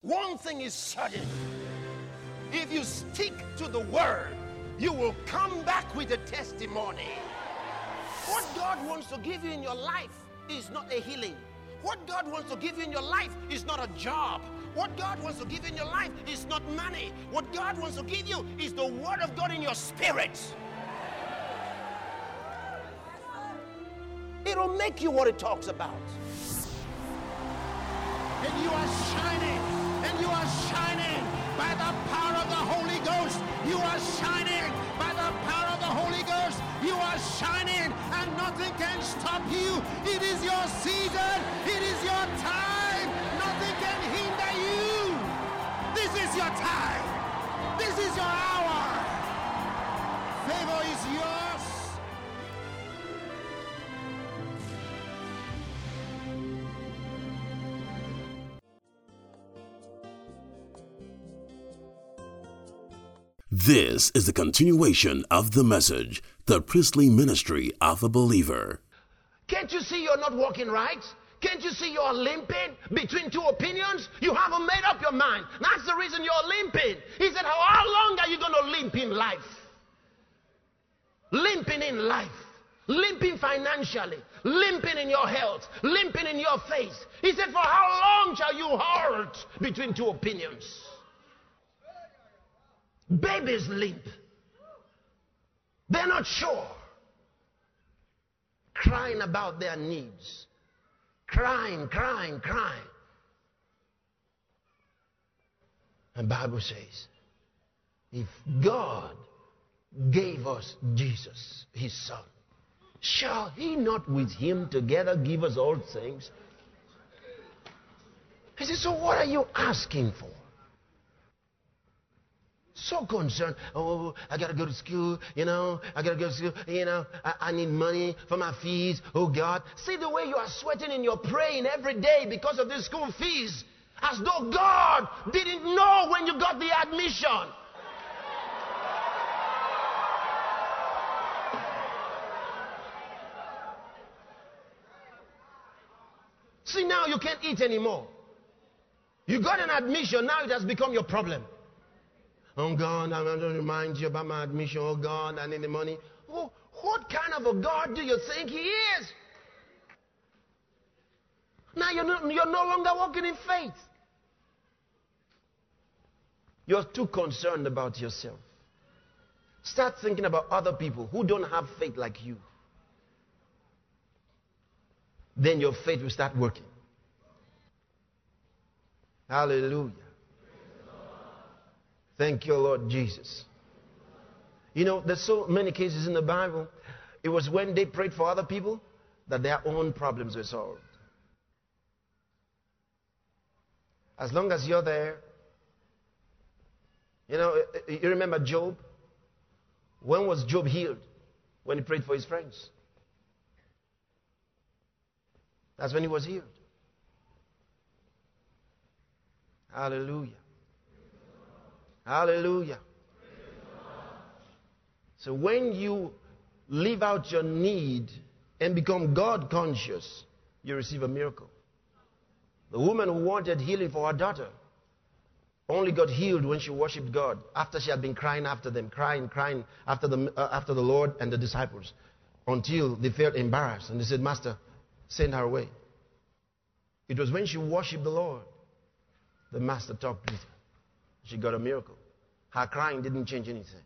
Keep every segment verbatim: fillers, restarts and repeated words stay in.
One thing is certain. If you stick to the word, you will come back with a testimony. What God wants to give you in your life is not a healing. What God wants to give you in your life is not a job. What God wants to give you in your life is not money. What God wants to give you is the word of God in your spirit. It'll make you what it talks about. And you are shining, and you are shining by the power of the Holy Ghost. You are shining by the power of the Holy Ghost. You are shining, and nothing can stop you. It is your season. It is your time. Nothing can hinder you. This is your time. This is your hour. Favor is yours. This is the continuation of the message, the priestly ministry of a believer. Can't you see you're not walking right? Can't you see you're limping between two opinions? You haven't made up your mind. That's the reason you're limping. He said, how, how long are you going to limp in life? Limping in life. Limping financially. Limping in your health. Limping in your faith. He said, for how long shall you halt between two opinions? Babies limp. They're not sure. Crying about their needs. Crying, crying, crying. And the Bible says, if God gave us Jesus, his son, shall he not with him together give us all things? He said, so what are you asking for? So concerned. Oh, I got to go to school, you know. I got to go to school, you know. I, I need money for my fees. Oh, God. See the way you are sweating and you're praying every day because of the school fees. As though God didn't know when you got the admission. See, now you can't eat anymore. You got an admission, now it has become your problem. Oh God, I'm going to remind you about my admission. Oh God, I need the money. Oh, what kind of a God do you think he is? Now you're no, you're no longer walking in faith. You're too concerned about yourself. Start thinking about other people who don't have faith like you. Then your faith will start working. Hallelujah. Thank you, Lord Jesus. You know, there's so many cases in the Bible. It was when they prayed for other people that their own problems were solved. As long as you're there. You know, you remember Job? When was Job healed? When he prayed for his friends. That's when he was healed. Hallelujah. Hallelujah. So when you live out your need and become God conscious, you receive a miracle. The woman who wanted healing for her daughter only got healed when she worshipped God after she had been crying after them, crying, crying after the, uh, after the Lord and the disciples until they felt embarrassed and they said, Master, send her away. It was when she worshipped the Lord the Master talked with her. She got a miracle. Her crying didn't change anything.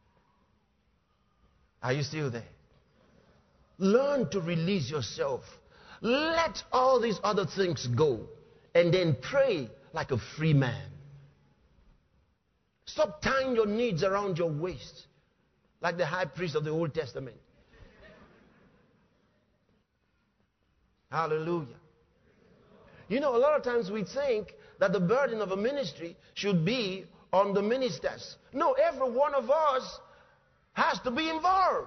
Are you still there? Learn to release yourself. Let all these other things go. And then pray like a free man. Stop tying your needs around your waist. Like the high priest of the Old Testament. Hallelujah. You know, a lot of times we think that the burden of a ministry should be on the ministers. No, every one of us has to be involved.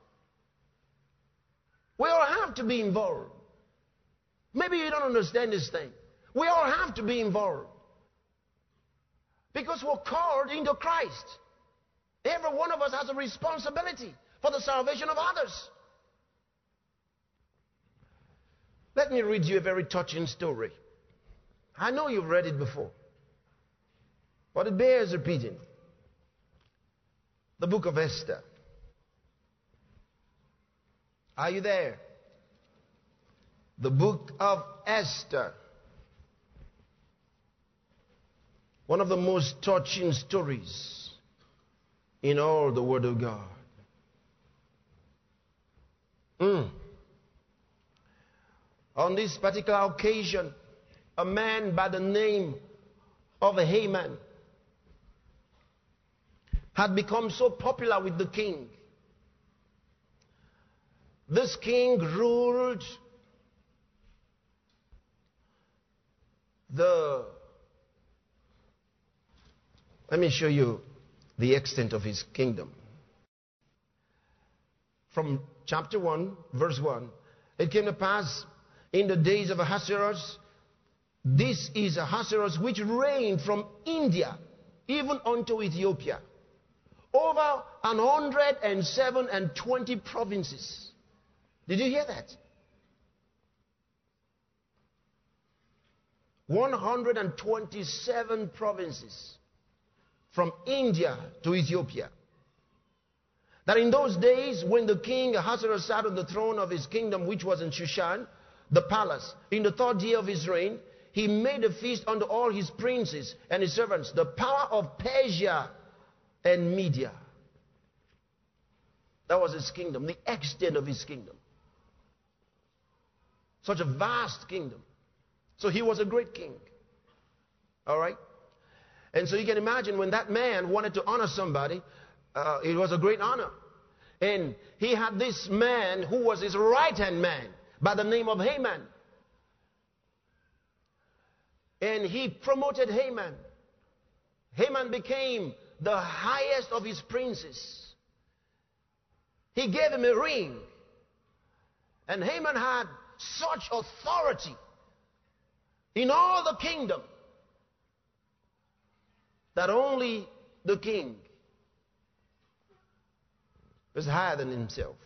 We all have to be involved. Maybe you don't understand this thing. We all have to be involved. Because we're called into Christ. Every one of us has a responsibility for the salvation of others. Let me read you a very touching story. I know you've read it before. But it bears repeating. The book of Esther. Are you there? The book of Esther. One of the most touching stories in all the Word of God. Mm. On this particular occasion, a man by the name of Haman had become so popular with the king. This king ruled the... Let me show you the extent of his kingdom. From chapter one, verse one. It came to pass in the days of Ahasuerus. This is Ahasuerus which reigned from India even unto Ethiopia, over an hundred and seven and twenty provinces. Did you hear that? one hundred twenty-seven provinces from India to Ethiopia. That in those days, when the king Ahasuerus sat on the throne of his kingdom, which was in Shushan, the palace, in the third year of his reign, he made a feast unto all his princes and his servants, the power of Persia and Media. That was his kingdom, the extent of his kingdom. Such a vast kingdom. So he was a great king. All right? And so you can imagine when that man wanted to honor somebody, uh, it was a great honor. And he had this man who was his right-hand man by the name of Haman. And he promoted Haman. Haman became the highest of his princes. He gave him a ring. And Haman had such authority in all the kingdom that only the king was higher than himself.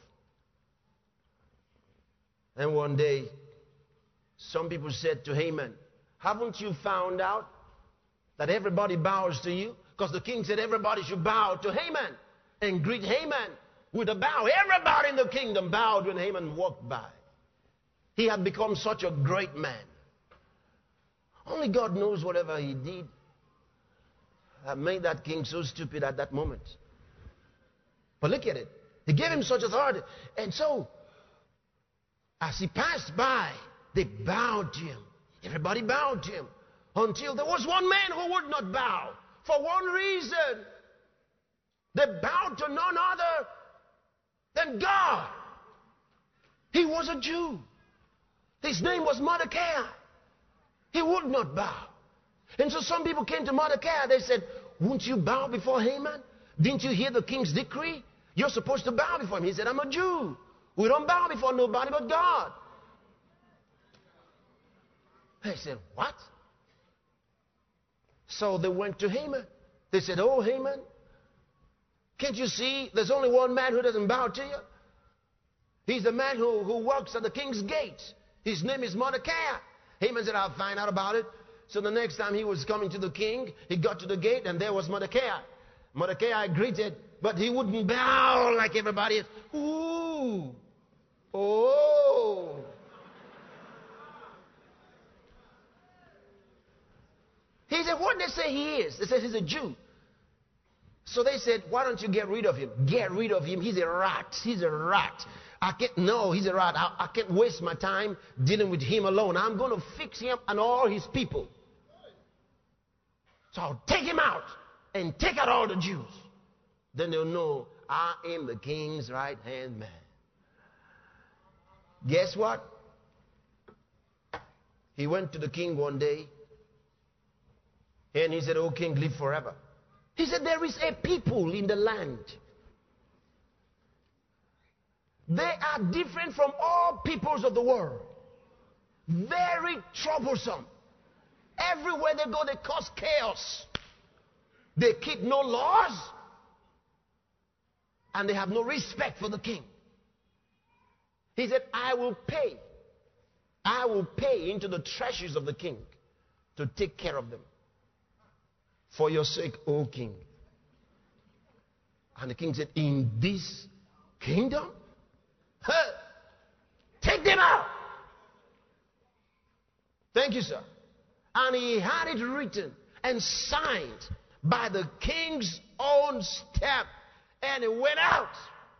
And one day, some people said to Haman, haven't you found out that everybody bows to you? Because the king said everybody should bow to Haman and greet Haman with a bow. Everybody in the kingdom bowed when Haman walked by. He had become such a great man. Only God knows whatever he did that made that king so stupid at that moment. But look at it. He gave him such authority. And so, as he passed by, they bowed to him. Everybody bowed to him. Until there was one man who would not bow. For one reason. They bowed to none other than God. He was a Jew. His name was Mordecai. He would not bow. And so some people came to Mordecai. They said, won't you bow before Haman? Didn't you hear the king's decree? You're supposed to bow before him. He said, I'm a Jew. We don't bow before nobody but God. They said, what? So they went to Haman. They said, oh, Haman, can't you see there's only one man who doesn't bow to you? He's the man who, who works at the king's gate. His name is Mordecai. Haman said, I'll find out about it. So the next time he was coming to the king, he got to the gate and there was Mordecai. Mordecai greeted, but he wouldn't bow like everybody else. Ooh. Oh. He said, what did they say he is? They said he's a Jew. So they said, why don't you get rid of him? Get rid of him. He's a rat. He's a rat. I can't, no, he's a rat. I, I can't waste my time dealing with him alone. I'm going to fix him and all his people. So I'll take him out and take out all the Jews. Then they'll know I am the king's right-hand man. Guess what? He went to the king one day and he said, oh, king, live forever. He said, there is a people in the land. They are different from all peoples of the world. Very troublesome. Everywhere they go, they cause chaos. They keep no laws. And they have no respect for the king. He said, I will pay. I will pay into the treasures of the king to take care of them. for your sake, O king. And the king said, in this kingdom? Huh, take them out. Thank you, sir. And he had it written and signed by the king's own stamp. And it went out.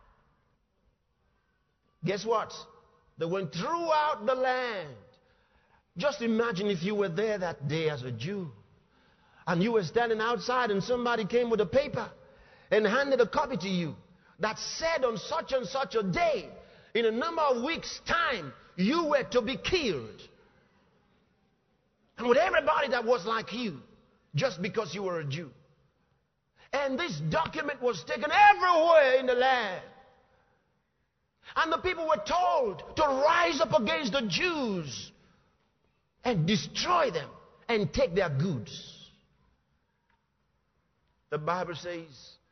Guess what? They went throughout the land. Just imagine if you were there that day as a Jew. And you were standing outside and somebody came with a paper and handed a copy to you that said on such and such a day, in a number of weeks' time, you were to be killed. And with everybody that was like you, just because you were a Jew. And this document was taken everywhere in the land. And the people were told to rise up against the Jews and destroy them and take their goods. The Bible says,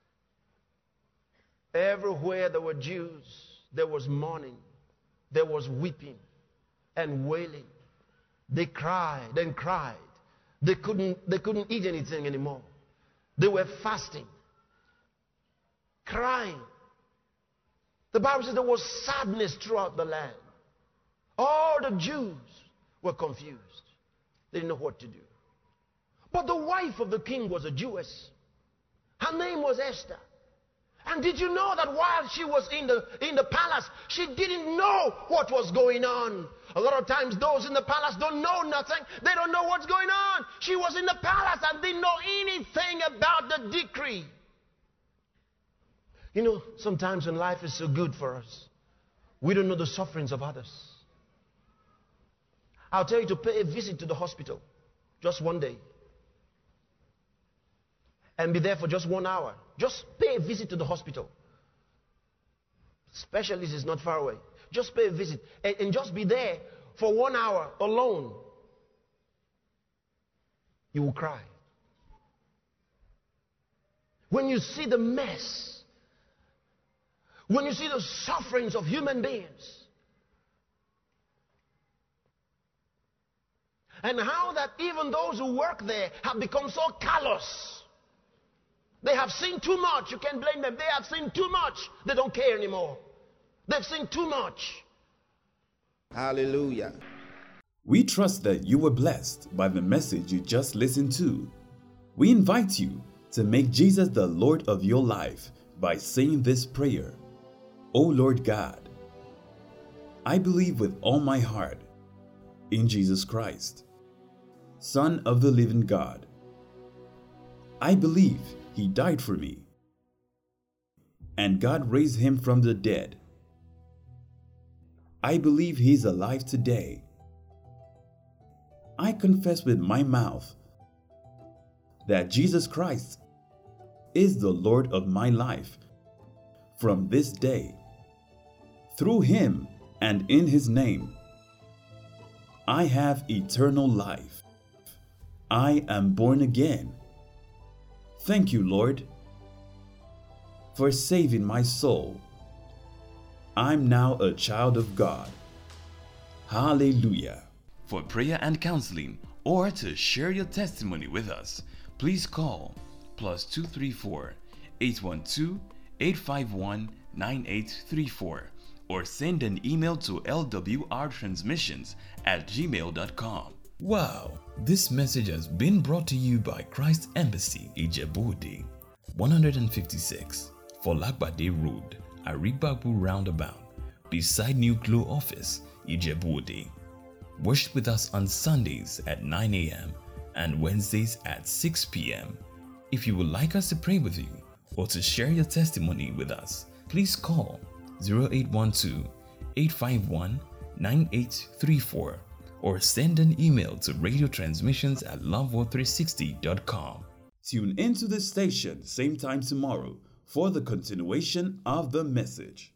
everywhere there were Jews, there was mourning, there was weeping and wailing. They cried and cried. They couldn't, they couldn't eat anything anymore. They were fasting, crying. The Bible says there was sadness throughout the land. All the Jews were confused. They didn't know what to do. But the wife of the king was a Jewess. Her name was Esther. And did you know that while she was in the, in the palace, she didn't know what was going on? A lot of times those in the palace don't know nothing. They don't know what's going on. She was in the palace and didn't know anything about the decree. You know, sometimes when life is so good for us, we don't know the sufferings of others. I'll tell you to pay a visit to the hospital just one day. And be there for just one hour. Just pay a visit to the hospital. Specialist is not far away. Just pay a visit. And, and just be there for one hour alone. You will cry. When you see the mess, when you see the sufferings of human beings, and how that even those who work there have become so callous. They have seen too much. You can't blame them. They have seen too much. They don't care anymore. They've seen too much. Hallelujah. We trust that you were blessed by the message you just listened to. We invite you to make Jesus the Lord of your life by saying this prayer. O Lord God, I believe with all my heart in Jesus Christ, Son of the living God. I believe He died for me, and God raised Him from the dead. I believe He is alive today. I confess with my mouth that Jesus Christ is the Lord of my life from this day. Through Him and in His name, I have eternal life. I am born again. Thank you, Lord, for saving my soul. I'm now a child of God. Hallelujah. For prayer and counseling or to share your testimony with us, please call plus two three four, eight one two, eight five one, nine eight three four or send an email to l w r transmissions at gmail dot com. Wow, this message has been brought to you by Christ Embassy, Ijebu-Ode, one fifty-six, Folagbade Road, Arigbabu Roundabout, beside New Glow Office, Ijebu-Ode. Worship with us on Sundays at nine a m and Wednesdays at six p m If you would like us to pray with you or to share your testimony with us, please call zero eight one two, eight five one, nine eight three four or send an email to radio transmissions at love world three sixty dot com. Tune into this station same time tomorrow for the continuation of the message.